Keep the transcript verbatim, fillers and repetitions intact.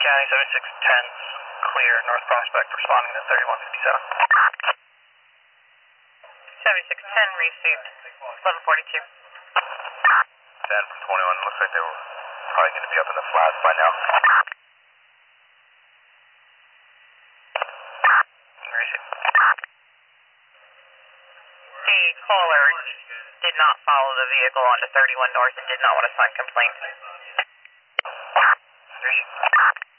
County seventy-six ten, clear, North Prospect, responding to thirty-one fifty-seven. seventy-six ten received, eleven forty-two. ten from twenty-one, looks like they were probably going to be up in the flats by now. Received. The caller did not follow the vehicle onto thirty-one North and did not want to sign complaint. Received.